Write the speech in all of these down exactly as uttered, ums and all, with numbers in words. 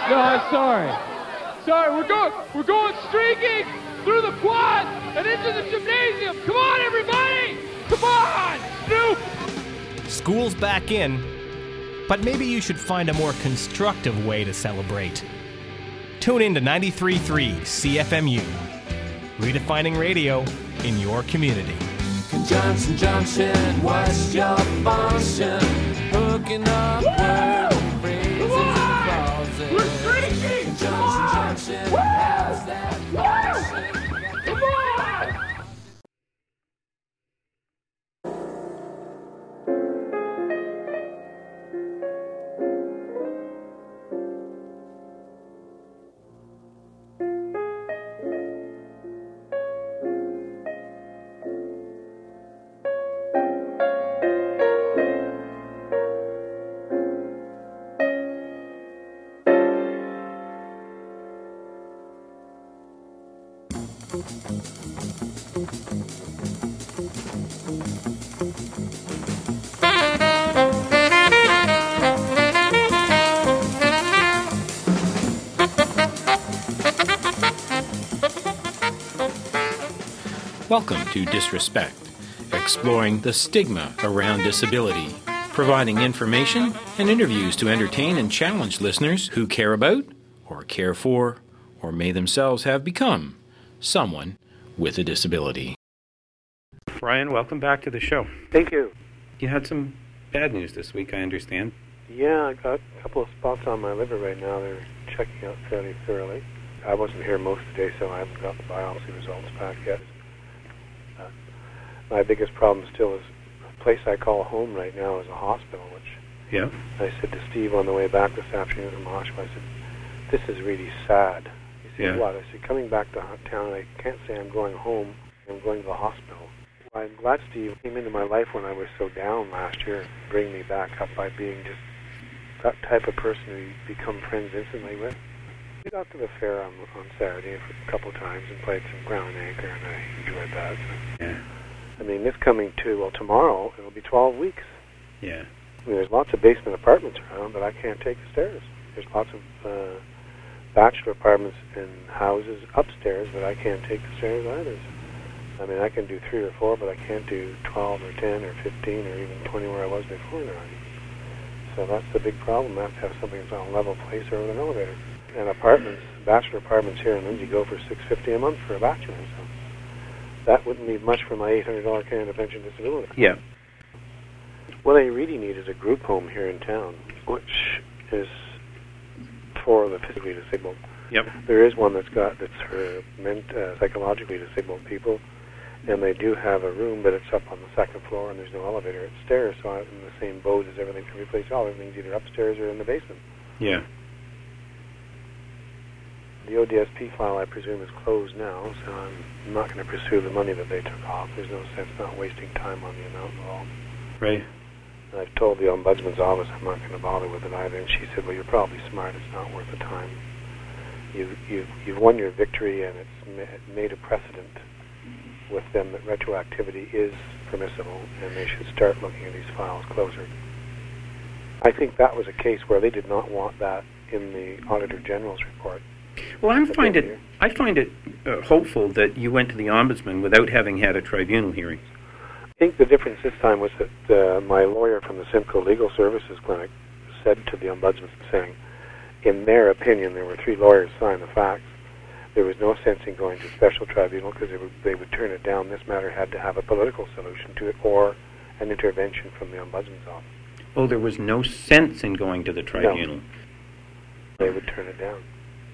No, I'm sorry. Sorry, we're going, we're going streaking through the quad and into the gymnasium. Come on, everybody! Come on, Snoop! School's back in, but maybe you should find a more constructive way to celebrate. Tune in to ninety-three point three C F M U, redefining radio in your community. Johnson Junction, what's your function? Hooking up words and phrases and clauses. We're streaking! Johnson Junction has that function. Come on! Welcome to Disrespect, exploring the stigma around disability, providing information and interviews to entertain and challenge listeners who care about, or care for, or may themselves have become someone with a disability. Brian, welcome back to the show. Thank you. You had some bad news this week, I understand. Yeah, I got a couple of spots on my liver right now. They're checking out fairly thoroughly. I wasn't here most of the day, so I haven't got the biopsy results back yet. Uh, my biggest problem still is a place I call home right now is a hospital, which Yeah. I said to Steve on the way back this afternoon from Oshawa, I said, this is really sad. He said, Yeah. what? I said, coming back to town, I can't say I'm going home. I'm going to the hospital. I'm glad Steve came into my life when I was so down last year, bring me back up by being just that type of person who you become friends instantly with. We got to the fair on, on Saturday for a couple of times and played some ground anchor, and I enjoyed that. So, Yeah. I mean, this coming to, well, tomorrow, it'll be twelve weeks. Yeah. I mean, there's lots of basement apartments around, but I can't take the stairs. There's lots of uh, bachelor apartments and houses upstairs, but I can't take the stairs either. I mean, I can do three or four, but I can't do twelve or ten or fifteen or even twenty where I was before now. So that's the big problem. I have to have something that's on a level place or with an elevator. And apartments, bachelor apartments here in Lindsay go for six hundred fifty dollars a month for a bachelor. So that wouldn't leave much for my eight hundred dollars Canada Pension Disability. Yeah. What I really need is a group home here in town, which is for the physically disabled. Yep. There is one that's got that's for ment, uh, psychologically disabled people, and they do have a room, but it's up on the second floor, and there's no elevator. It's stairs, so I'm in the same boat as everything. Every place, all everything's either upstairs or in the basement. Yeah. The O D S P file, I presume, is closed now, so I'm not going to pursue the money that they took off. There's no sense not wasting time on the amount involved. Right. And I've told the Ombudsman's office I'm not going to bother with it either, and she said, well, you're probably smart. It's not worth the time. You've, you've, you've won your victory, and it's ma- made a precedent with them that retroactivity is permissible, and they should start looking at these files closer. I think that was a case where they did not want that in the Auditor General's report. Well, I find it. I find it uh, hopeful that you went to the Ombudsman without having had a tribunal hearing. I think the difference this time was that uh, my lawyer from the Simcoe Legal Services Clinic said to the Ombudsman, saying, in their opinion, there were three lawyers signed the facts. There was no sense in going to special tribunal because they would, they would turn it down. This matter had to have a political solution to it or an intervention from the Ombudsman's office. Oh, there was no sense in going to the tribunal. No. They would turn it down.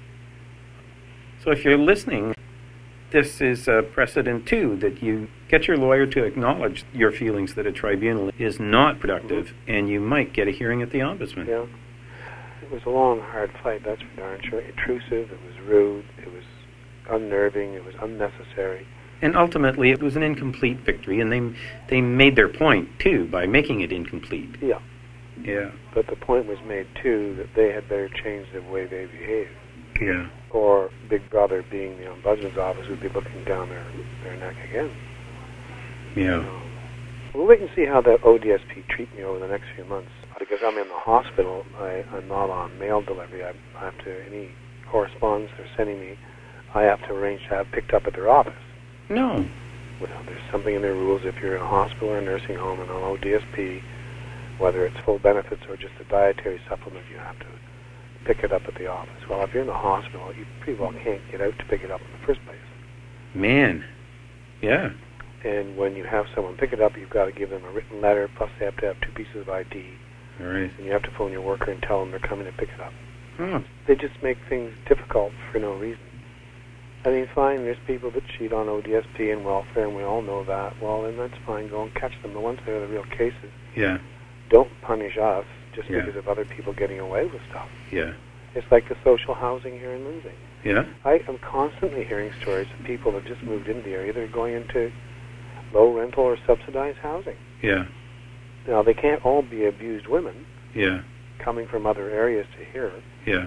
So if you're listening, this is a precedent too, that you get your lawyer to acknowledge your feelings that a tribunal is not productive, mm-hmm. and you might get a hearing at the Ombudsman. Yeah. It was a long, hard fight, that's for darn sure. Intrusive, it was rude, it was unnerving, it was unnecessary. And ultimately, it was an incomplete victory, and they they made their point, too, by making it incomplete. Yeah. Yeah. But the point was made, too, that they had better change the way they behave. Yeah. Or Big Brother, being the Ombudsman's office, would be looking down their, their neck again. Yeah. So, we'll wait and see how the O D S P treat me over the next few months. because I'm in the hospital, I, I'm not on mail delivery. I, I have to, any correspondence they're sending me, I have to arrange to have picked up at their office. No. Well, there's something in their rules if you're in a hospital or a nursing home and on O D S P, whether it's full benefits or just a dietary supplement, you have to pick it up at the office. Well, if you're in the hospital, you pretty well can't get out to pick it up in the first place. Man. Yeah. And when you have someone pick it up, you've got to give them a written letter, plus they have to have two pieces of I D. All right. And you have to phone your worker and tell them they're coming to pick it up. Oh. They just make things difficult for no reason. I mean, fine, there's people that cheat on O D S P and welfare, and we all know that. Well, then that's fine. Go and catch them. The ones that are the real cases, Yeah. don't punish us just Yeah. because of other people getting away with stuff. Yeah. It's like the social housing here in Lindsay. Yeah. I am constantly hearing stories of people that just moved into the area that are going into low rental or subsidized housing. Yeah. Now, they can't all be abused women Yeah. coming from other areas to here. Yeah.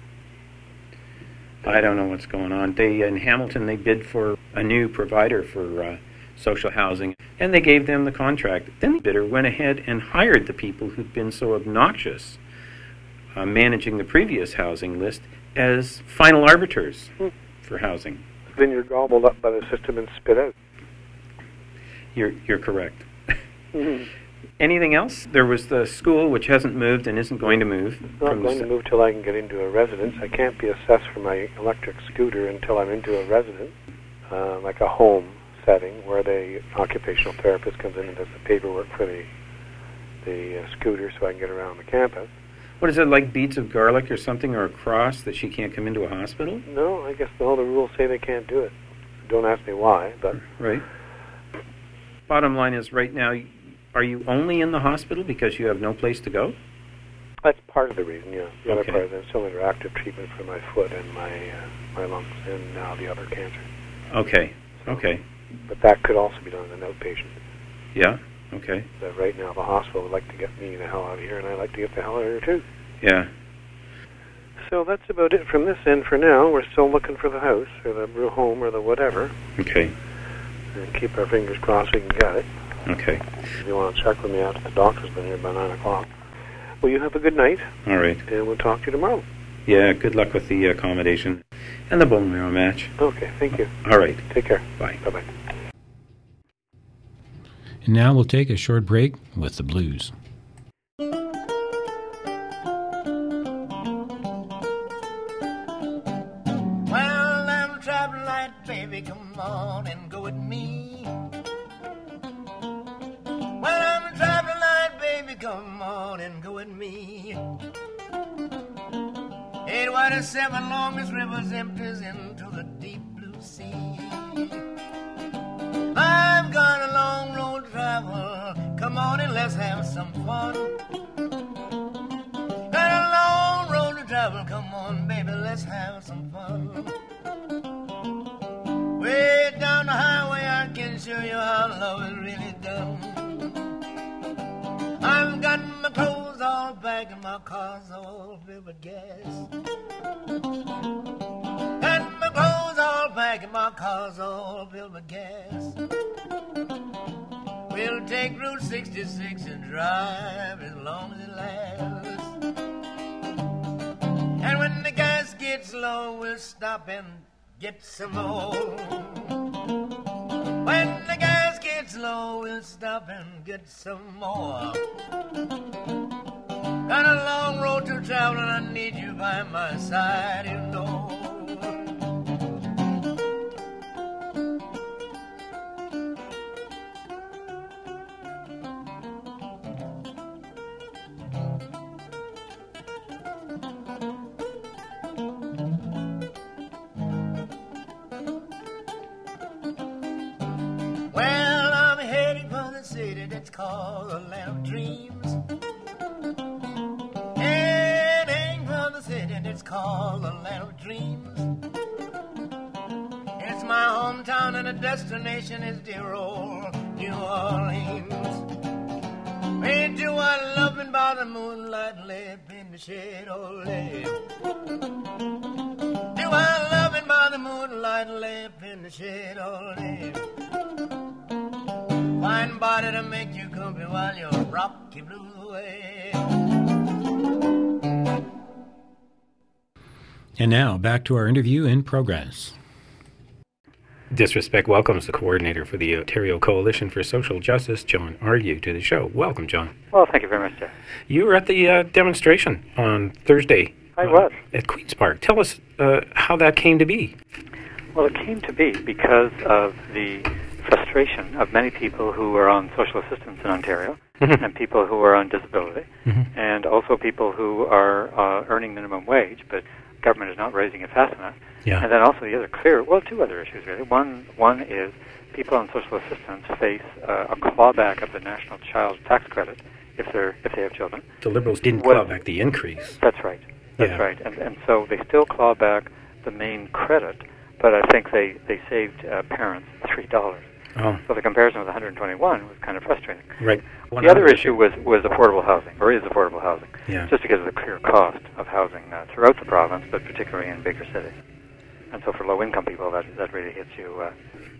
I don't know what's going on. They in Hamilton, they bid for a new provider for uh, social housing, and they gave them the contract. Then the bidder went ahead and hired the people who'd been so obnoxious uh, managing the previous housing list as final arbiters Hmm. for housing. Then you're gobbled up by the system and spit out. You're you're correct. Mm-hmm. Anything else? There was the school, which hasn't moved and isn't going to move. Not from going the to move till I can get into a residence. I can't be assessed for my electric scooter until I'm into a residence, uh, like a home setting where the occupational therapist comes in and does the paperwork for the the uh, scooter so I can get around the campus. What is it, like beads of garlic or something, or a cross that she can't come into a hospital? No, I guess all the rules say they can't do it. Don't ask me why, but Right. Bottom line is, right now, are you only in the hospital because you have no place to go? that's part of the reason, yeah. The Okay. other part is I'm still under active treatment for my foot and my uh, my lungs and now the other cancer. Okay. Okay. But that could also be done as an outpatient. Yeah. Okay. But right now the hospital would like to get me the hell out of here, and I'd like to get the hell out of here too. Yeah. So that's about it from this end for now. We're still looking for the house, or the brew home, or the whatever. Okay. And keep our fingers crossed we can get it. Okay. If you want to check with me after the doctor's been here by nine o'clock. Well, you have a good night, All right. and we'll talk to you tomorrow. Yeah, good luck with the accommodation and the bone marrow match. Okay, thank you. All right. Take care. Bye. Bye-bye. And now we'll take a short break with the blues. Well, I'm traveling light, baby, come on and go with me. Well, I'm traveling light, baby, come on and go with me. Eight white and seven longest rivers empties into the deep blue sea. I've got a long road to travel, come on and let's have some fun. Got a long road to travel, come on, baby, let's have some fun. Way down the highway, I can show you how love is really done. I've got my clothes all back and my car's all filled with gas. And my clothes all back and my car's all filled with gas. We'll take Route sixty-six and drive as long as it lasts. And when the gas gets low, we'll stop and get some more. When the gas gets low, we'll stop and get some more. Got a long road to travel and I need you by my side, you know. Well, I'm heading for the city that's called the Land of Dreams. Heading for the city that's called the Land of Dreams. It's my hometown and the destination is dear old New Orleans. Hey, do I love me by the moonlight, lay in the shade, oh, lay. Do I love me by the moonlight, lay in the shade, oh, lay. Fine body to make you comfy while you rock your blues away. And now, back to our interview in progress. Disrespect welcomes the coordinator for the Ontario Coalition for Social Justice, John Argue, to the show. Welcome, John. Well, thank you very much, Jeff. You were at the uh, demonstration on Thursday. I uh, was. At Queen's Park. Tell us uh, how that came to be. Well, it came to be because of the frustration of many people who are on social assistance in Ontario and people who are on disability Mm-hmm. and also people who are uh, earning minimum wage, but government is not raising it fast enough. Yeah. And then also the other clear, well, two other issues really. One, one is people on social assistance face uh, a clawback of the National Child Tax Credit if they're if they have children. The Liberals didn't Well, claw back the increase. That's right. That's Yeah. right. And and so they still claw back the main credit, but I think they, they saved uh, parents three dollars. Oh, So the comparison with one hundred twenty-one was kind of frustrating. right. One The other issue was, was affordable housing, or is affordable housing, Yeah. just because of the clear cost of housing uh, throughout the province, but particularly in bigger cities. And so for low-income people, that that really hits you. Uh,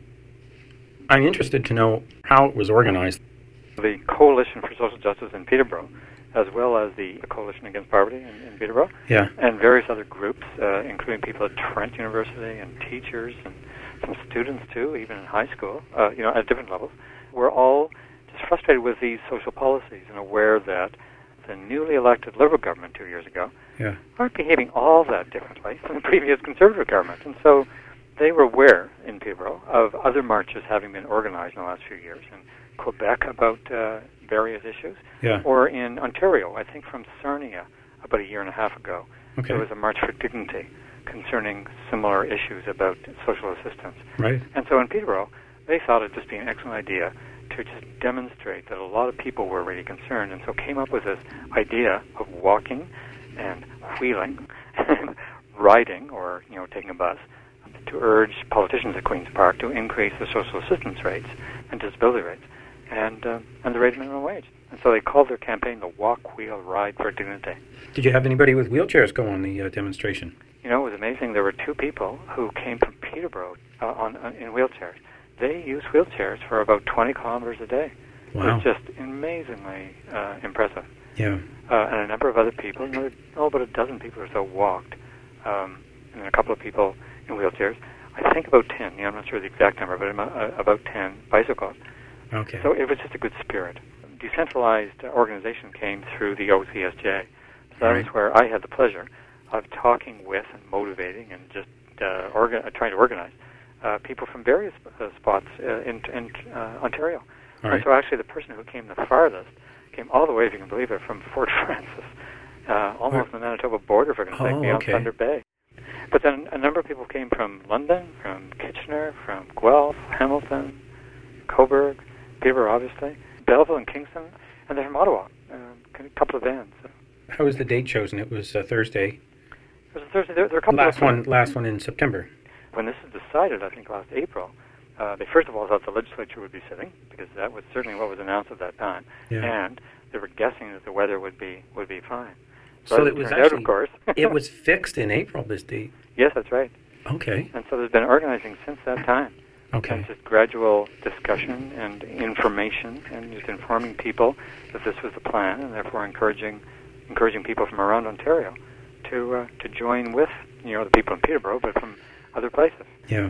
I'm interested to know how it was organized. the Coalition for Social Justice in Peterborough, as well as the Coalition Against Poverty in, in Peterborough, Yeah. and various other groups, uh, including people at Trent University and teachers and some students too, even in high school, uh, you know, at different levels, were all just frustrated with these social policies and aware that the newly elected Liberal government two years ago Yeah. aren't behaving all that differently from the previous Conservative government. And so they were aware in Peterborough of other marches having been organized in the last few years in Quebec about uh, various issues, Yeah. or in Ontario, I think from Sarnia about a year and a half ago. Okay. There was a March for Dignity concerning similar issues about social assistance. Right. And so in Peterborough, they thought it'd just be an excellent idea to just demonstrate that a lot of people were really concerned, and so came up with this idea of walking and wheeling and riding, or, you know, taking a bus, to urge politicians at Queen's Park to increase the social assistance rates and disability rates and uh, and the rate of minimum wage. And so they called their campaign the Walk, Wheel, Ride for Dignity. Did you have anybody with wheelchairs go on the uh, demonstration? You know, it was amazing. There were two people who came from Peterborough uh, on, on in wheelchairs. They use wheelchairs for about twenty kilometers a day. Wow. It was just amazingly uh, impressive. Yeah. Uh, and a number of other people, another, oh, about a dozen people or so walked, um, and then a couple of people in wheelchairs. I think about ten, you know, I'm not sure the exact number, but uh, about ten bicycles. Okay. So it was just a good spirit. Decentralized uh, organization came through the O C S J. So that Right. was where I had the pleasure of talking with and motivating and just uh, orga- uh, trying to organize uh, people from various uh, spots uh, in, in uh, Ontario. All And right. so actually the person who came the farthest came all the way, if you can believe it, from Fort Frances, uh, almost on the Manitoba border, for goodness sake, Oh, beyond okay. Thunder Bay. But then a number of people came from London, from Kitchener, from Guelph, Hamilton, Cobourg, Peterborough, obviously, Belleville and Kingston, and they're from Ottawa, uh, a couple of vans. How was the date chosen? It was uh, Thursday. It was a Thursday. There, there are a couple Last of one. Last one in September. When this was decided, I think last April, uh, they first of all thought the legislature would be sitting, because that was certainly what was announced at that time, Yeah. and they were guessing that the weather would be would be fine. So as it was turned out, actually. of course. It was fixed in April. This date. Yes, that's right. Okay. And so there's been organizing since that time. Okay. And just gradual discussion and information, and just informing people that this was the plan, and therefore encouraging encouraging people from around Ontario to uh, to join with, you know, the people in Peterborough, but from other places. Yeah.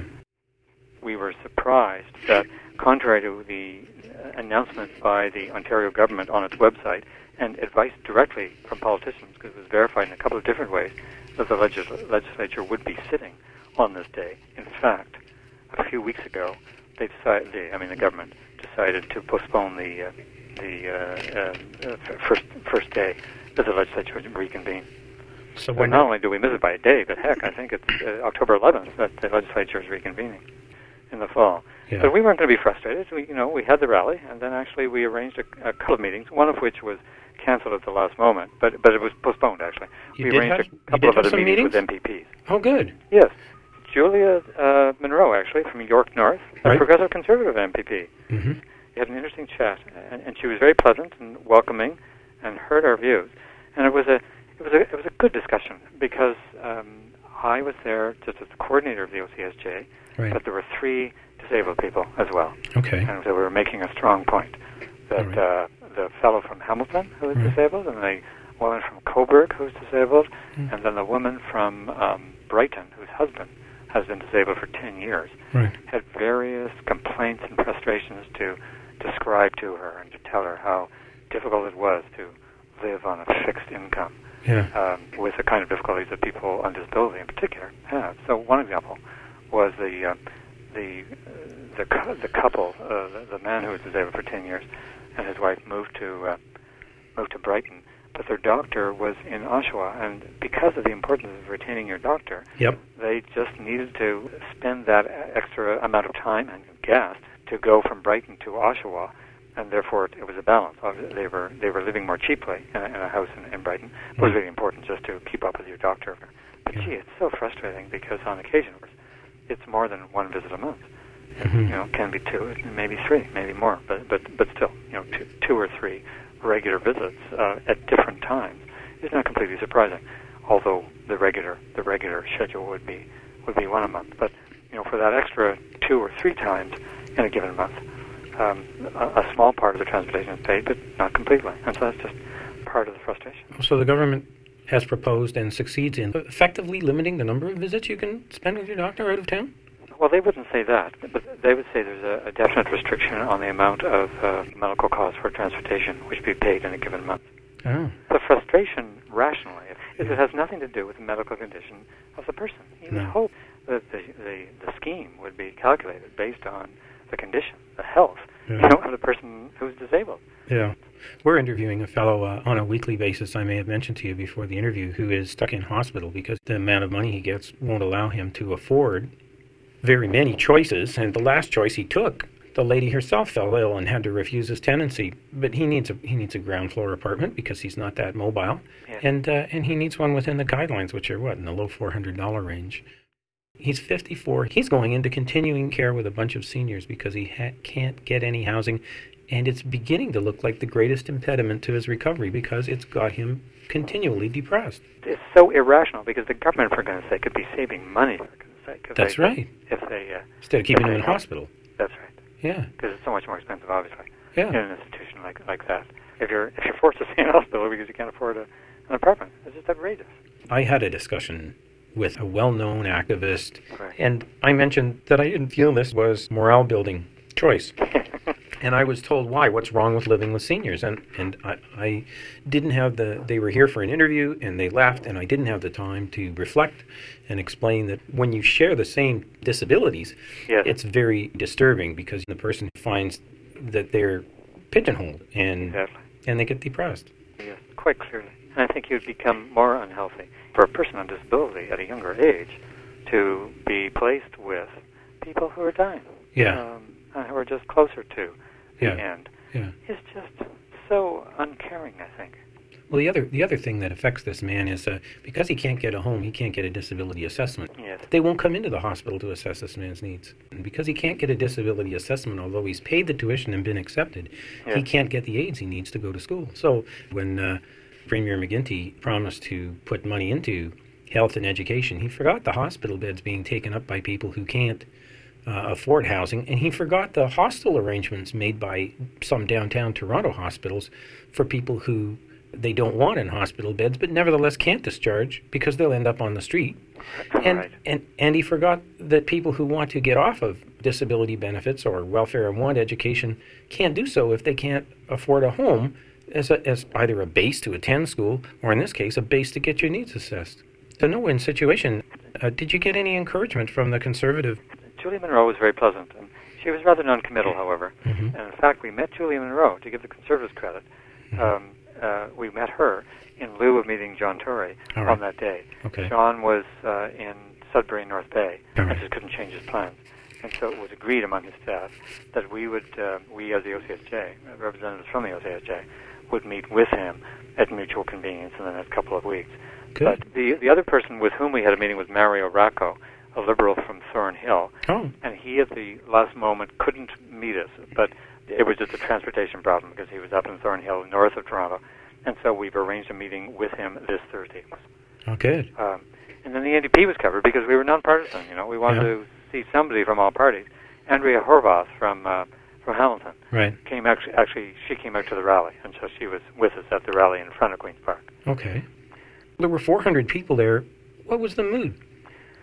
We were surprised that, contrary to the uh, announcement by the Ontario government on its website and advice directly from politicians, because it was verified in a couple of different ways, that the legis- legislature would be sitting on this day. In fact, a few weeks ago, they decided, the, I mean the government, decided to postpone the uh, the uh, uh, uh, first first day that the legislature would reconvene. So So when not only do we miss it by a day, but heck, I think it's uh, October eleventh that the legislature is reconvening in the fall. Yeah. But we weren't going to be frustrated. We, you know, we had the rally, and then actually we arranged a, a couple of meetings, one of which was canceled at the last moment, but but it was postponed actually. You we did arranged have- a you couple did of have other some meetings, meetings? with M P Ps. Oh, good. Yes, Julia uh, Monroe actually from York North, a Right. progressive conservative M P P. Mm-hmm. We had an interesting chat, and, and she was very pleasant and welcoming, and heard our views. And it was a it was a it was a good discussion because um, I was there just as the coordinator of the O C S J, Right. but there were three disabled people as well, Okay. and so we were making a strong point that All right. uh, the fellow from Hamilton who was Right. disabled, and the woman from Cobourg who was disabled, Mm. and then the woman from um, Brighton, whose husband has been disabled for ten years, right. had various complaints and frustrations to describe to her and to tell her how difficult it was to live on a fixed income, yeah. um, with the kind of difficulties that people on disability in particular have. So one example was the uh, the uh, the, cu- the couple, uh, the, the man who was disabled for ten years, and his wife moved to uh, moved to Brighton, but their doctor was in Oshawa, and because of the importance of retaining your doctor, yep. they just needed to spend that extra amount of time and gas to go from Brighton to Oshawa, and therefore it was a balance. They were they were living more cheaply in a, in a house in, in Brighton. It was really important just to keep up with your doctor. But yeah. gee, it's so frustrating because on occasion it's more than one visit a month. Mm-hmm. You know, it can be two, maybe three, maybe more, but but but still, you know, two, two or three regular visits uh, at different times is not completely surprising. Although the regular the regular schedule would be would be one a month, but you know, for that extra two or three times in a given month, um, a, a small part of the transportation is paid, but not completely, and so that's just part of the frustration. So the government has proposed and succeeds in effectively limiting the number of visits you can spend with your doctor out of town? Well, they wouldn't say that, but they would say there's a, a definite restriction on the amount of uh, medical costs for transportation which be paid in a given month. Oh. The frustration, rationally, is it has nothing to do with the medical condition of the person. You would No. hope that the, the, the scheme would be calculated based on the condition, the health, yeah. you know, of the person who's disabled. Yeah. We're interviewing a fellow uh, on a weekly basis, I may have mentioned to you before the interview, who is stuck in hospital because the amount of money he gets won't allow him to afford very many choices, and the last choice he took, the lady herself fell ill and had to refuse his tenancy. But he needs a he needs a ground floor apartment because he's not that mobile, Yes. and uh, and he needs one within the guidelines, which are what, in the low four hundred dollar range. He's fifty-four. He's going into continuing care with a bunch of seniors because he ha- can't get any housing, and it's beginning to look like the greatest impediment to his recovery because it's got him continually depressed. It's so irrational because the government, for goodness sake, could be saving money, for goodness sake. if That's they, right. If they, uh, Instead of keeping if him in they- hospital. That's right. Yeah. Because it's so much more expensive, obviously, Yeah. in an institution like like that. If you're if you're forced to stay in hospital because you can't afford a, an apartment, it's just outrageous. I had a discussion with a well-known activist, Right. and I mentioned that I didn't feel this was morale-building choice. And I was told why, what's wrong with living with seniors? And and I, I didn't have the, they were here for an interview and they left, and I didn't have the time to reflect and explain that when you share the same disabilities, Yes. it's very disturbing because the person finds that they're pigeonholed and Exactly. and they get depressed. Yes, quite clearly. And I think you'd become more unhealthy for a person on disability at a younger age to be placed with people who are dying. Yeah. Um, and who are just closer to the Yeah. end. Yeah. It's just so uncaring, I think. Well, the other the other thing that affects this man is uh, because he can't get a home, he can't get a disability assessment. Yes. They won't come into the hospital to assess this man's needs. And because he can't get a disability assessment, although he's paid the tuition and been accepted, Yes. he can't get the aids he needs to go to school. So when uh, Premier McGuinty promised to put money into health and education, he forgot the hospital beds being taken up by people who can't uh, afford housing, and he forgot the hostel arrangements made by some downtown Toronto hospitals for people who they don't want in hospital beds, but nevertheless can't discharge because they'll end up on the street. And, Right. and and he forgot that people who want to get off of disability benefits or welfare and want education can't do so if they can't afford a home as, a, as either a base to attend school or, in this case, a base to get your needs assessed. It's a no-win situation. Uh, did you get any encouragement from the Conservative? Julie Monroe was very pleasant, and she was rather non-committal, however. Mhm. And in fact, we met Julie Monroe, to give the Conservatives credit. Um, uh, we met her in lieu of meeting John Tory All right. on that day. Okay. John was uh, in Sudbury, North Bay, All and right. just couldn't change his plans. And so it was agreed among his staff that we would, uh, we as the O C S J, uh, representatives from the O C S J, would meet with him at mutual convenience in the next couple of weeks. Good. But the the other person with whom we had a meeting was Mario Racco, a liberal from Thornhill, Oh, and he at the last moment couldn't meet us, but it was just a transportation problem because he was up in Thornhill, north of Toronto, and so we've arranged a meeting with him this Thursday. oh, good. Um, and then the N D P was covered because we were nonpartisan. You know, we wanted Yeah. to see somebody from all parties. Andrea Horvath from uh, from Hamilton Right. came actually, actually she came out to the rally, and so she was with us at the rally in front of Queen's Park. Okay. There were four hundred people there. What was the mood?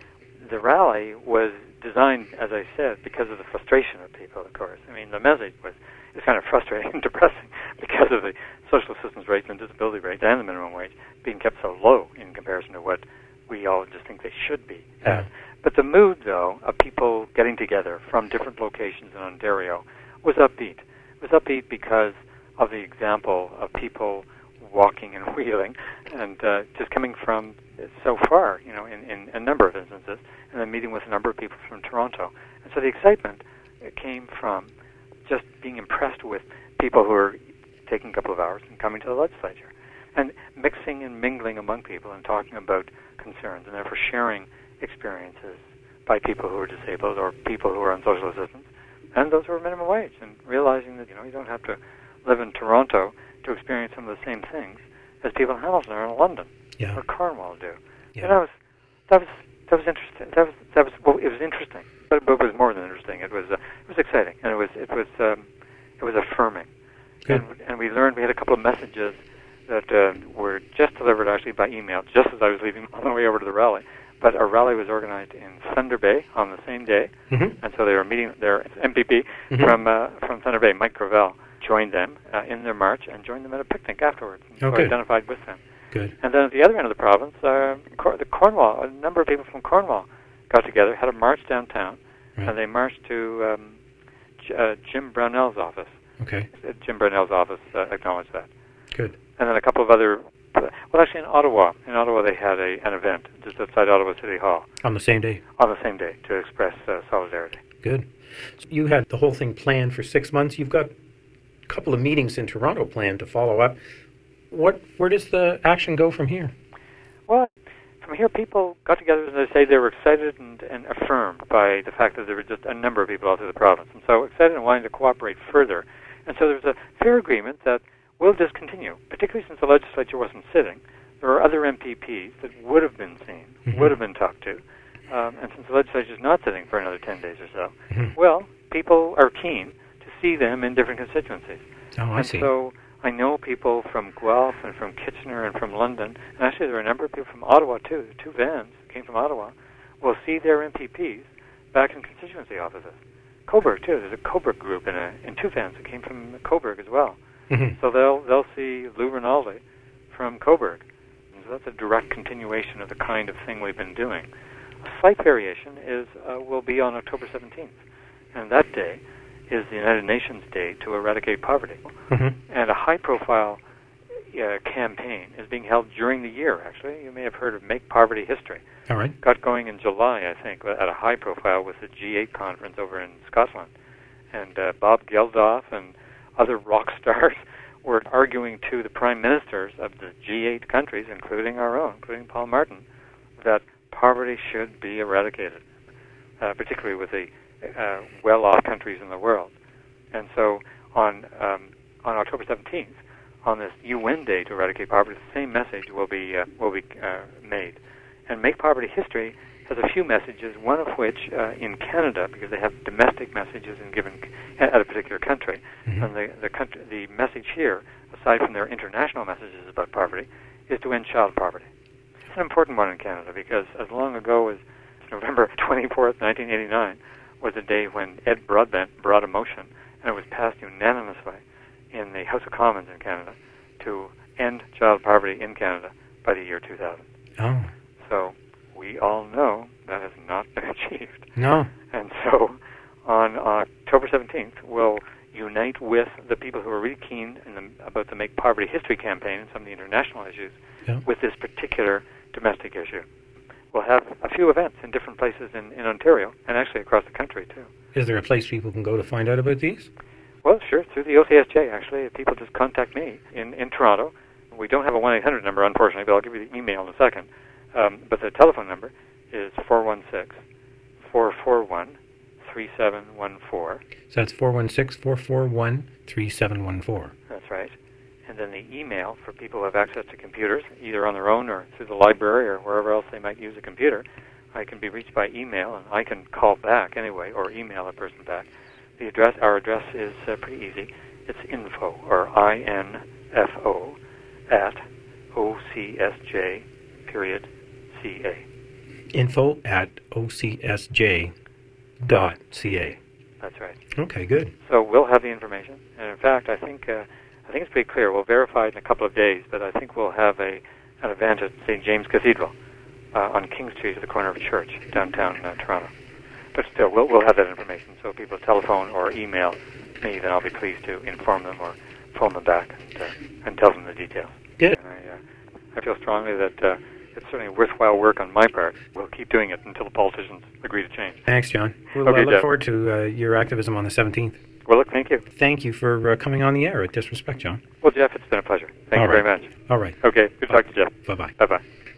the rally was designed, as I said, because of the frustration of people, of course. I mean, the message was, it's kind of frustrating and depressing because of the social assistance rates and disability rates and the minimum wage being kept so low in comparison to what we all just think they should be at. But the mood, though, of people getting together from different locations in Ontario was upbeat. It was upbeat because of the example of people walking and wheeling and uh, just coming from so far, you know, in, in a number of instances, and then meeting with a number of people from Toronto. And so the excitement came from just being impressed with people who are taking a couple of hours and coming to the legislature and mixing and mingling among people and talking about concerns and therefore sharing experiences by people who are disabled or people who are on social assistance and those who are minimum wage, and realizing that, you know, you don't have to live in Toronto to experience some of the same things as people in Hamilton or in London yeah. or Cornwall do. Yeah. And that was that was that was interesting. That was that was well, it was interesting, but, but it was more than interesting. It was uh, it was exciting, and it was it was um, it was affirming. Good. And, and we learned we had a couple of messages that uh, were just delivered actually by email, just as I was leaving on the way over to the rally. But our rally was organized in Thunder Bay on the same day, mm-hmm. and so they were meeting their M P P mm-hmm. from uh, from Thunder Bay, Mike Gravel, joined them uh, in their march and joined them at a picnic afterwards. And oh, so identified with them. Good. And then at the other end of the province, uh, Cor- the Cornwall, a number of people from Cornwall got together, had a march downtown, right. and they marched to um, J- uh, Jim Brownell's office. Okay. Uh, Jim Brownell's office uh, acknowledged that. Good. And then a couple of other, well, actually in Ottawa, in Ottawa they had a an event just outside Ottawa City Hall. On the same day? On the same day, to express uh, solidarity. Good. So you had the whole thing planned for six months. You've got a couple of meetings in Toronto planned to follow up. What? Where does the action go from here? Well, from here, people got together and they say they were excited and, and affirmed by the fact that there were just a number of people all through the province, and so excited and wanting to cooperate further. And so there was a fair agreement that we'll just continue, particularly since the legislature wasn't sitting. There are other M P Ps that would have been seen, mm-hmm. would have been talked to, um, and since the legislature is not sitting for another ten days or so, mm-hmm. well, people are keen to see them in different constituencies. Oh, I and see. So I know people from Guelph and from Kitchener and from London, and actually there are a number of people from Ottawa too. The two vans that came from Ottawa will see their M P Ps back in constituency offices. Cobourg too. There's a Cobourg group in a in two vans that came from Cobourg as well. Mm-hmm. So they'll they'll see Lou Rinaldi from Cobourg. And so that's a direct continuation of the kind of thing we've been doing. A slight variation is uh, will be on October seventeenth, and that day is the United Nations Day to eradicate poverty. Mm-hmm. And a high-profile uh, campaign is being held during the year, actually. You may have heard of Make Poverty History. All right. Got going in July, I think, at a high profile with the G eight conference over in Scotland. And uh, Bob Geldof and other rock stars were arguing to the prime ministers of the G eight countries, including our own, including Paul Martin, that poverty should be eradicated, uh, particularly with the uh, well-off countries in the world. And so on um, on October seventeenth, on this U N Day to eradicate poverty, the same message will be uh, will be uh, made. And Make Poverty History has a few messages, one of which uh, in Canada, because they have domestic messages in given at a particular country, mm-hmm. and the the, country, the message here, aside from their international messages about poverty, is to end child poverty. It's an important one in Canada because as long ago as November twenty-fourth, nineteen eighty-nine, was a day when Ed Broadbent brought a motion, and it was passed unanimously in the House of Commons in Canada to end child poverty in Canada by the year two thousand. Oh. So we all know that has not been achieved. No. And so on October seventeenth, we'll unite with the people who are really keen in the, about the Make Poverty History campaign and some of the international issues yeah. with this particular domestic issue. We'll have a few events in different places in, in Ontario and actually across the country, too. Is there a place people can go to find out about these? Well, sure, through the O C S J, actually. People just contact me in, in Toronto. We don't have a one eight hundred number, unfortunately, but I'll give you the email in a second. Um, but the telephone number is four one six, four four one, three seven one four. So that's four one six, four four one, three seven one four. That's right. And then the email for people who have access to computers, either on their own or through the library or wherever else they might use a computer, I can be reached by email, and I can call back anyway or email a person back. The address, our address is uh, pretty easy. It's info, or I N F O, at O C S J, period, C A. Info at O C S J dot C A. That's right. Okay, good. So we'll have the information. And in fact, I think uh, I think it's pretty clear. We'll verify it in a couple of days, but I think we'll have a an event at Saint James Cathedral uh, on King Street at the corner of a church downtown uh, Toronto. But still, we'll, we'll have that information. So if people telephone or email me, then I'll be pleased to inform them or phone them back and, uh, and tell them the details. Good. And I, uh, I feel strongly that uh, it's certainly worthwhile work on my part. We'll keep doing it until the politicians agree to change. Thanks, John. We'll Okay, uh, look Jeff. forward to uh, your activism on the seventeenth. Well, look, thank you. Thank you for uh, coming on the air at Disrespect, John. Well, Jeff, it's been a pleasure. Thank All you right. very much. All right. Okay, good to talk to Jeff. Bye-bye. Bye-bye.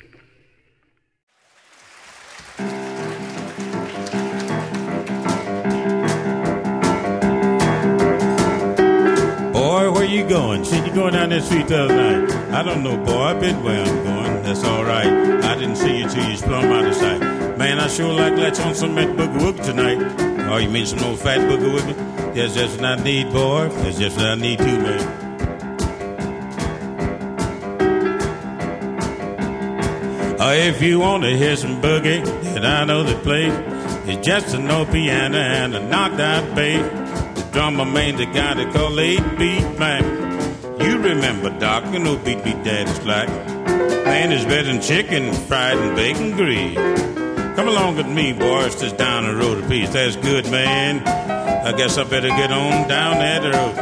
Boy, where you going? Shit, you going down that street the other night? I don't know, boy. I bet where I'm going. That's all right. I didn't see you till you plumb out of sight. Man, I sure like let's on some that boogie woogie tonight. Oh, you mean some old fat boogie woogie? That's just what I need, boy. That's just what I need too, man. Oh, if you want to hear some boogie that I know that plays, it's just an old piano and a knocked out bass. Drummer man, the guy they call eight beat Mac. You remember Doc, you know beat beat daddy's like. Man is better than chicken, fried and bacon grease. Come along with me, boys, just down the road a piece. That's good, man. I guess I better get on down that road.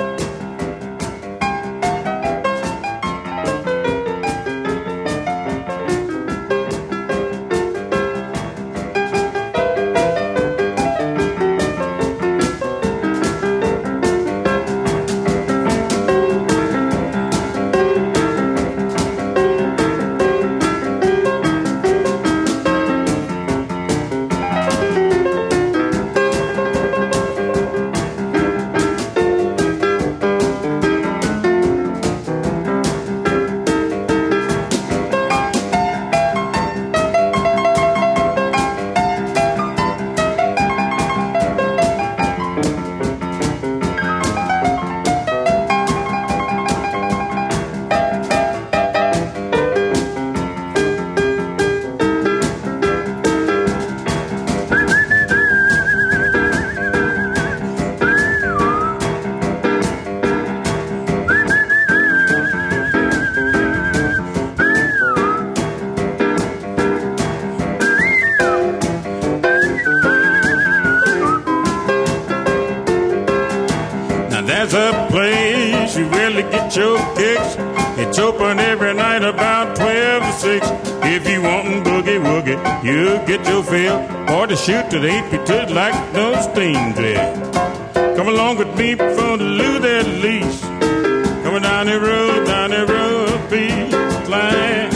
There's a place you really get your kicks. It's open every night about twelve to six. If you want boogie woogie, you'll get your fill. Or to shoot to the eight feet to like no steam drill. Come along with me for the lose that leash. Coming down the road, down the road, be flying.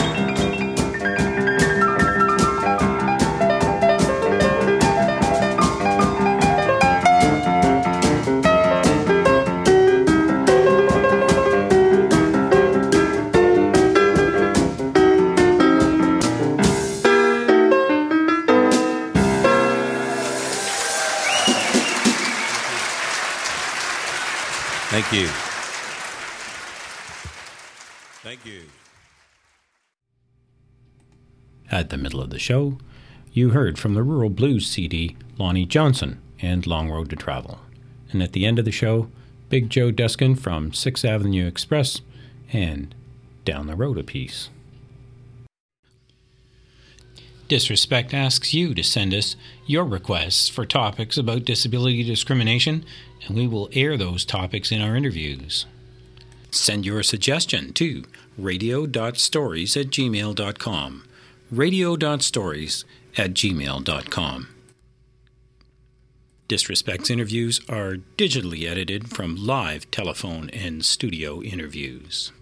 Thank you. Thank you. At the middle of the show, you heard from the Rural Blues C D, Lonnie Johnson and Long Road to Travel. And at the end of the show, Big Joe Duskin from sixth Avenue Express and Down the Road a Piece. Disrespect asks you to send us your requests for topics about disability discrimination, and we will air those topics in our interviews. Send your suggestion to radio dot stories at gmail dot com. radio dot stories at gmail dot com. Disrespect's interviews are digitally edited from live telephone and studio interviews.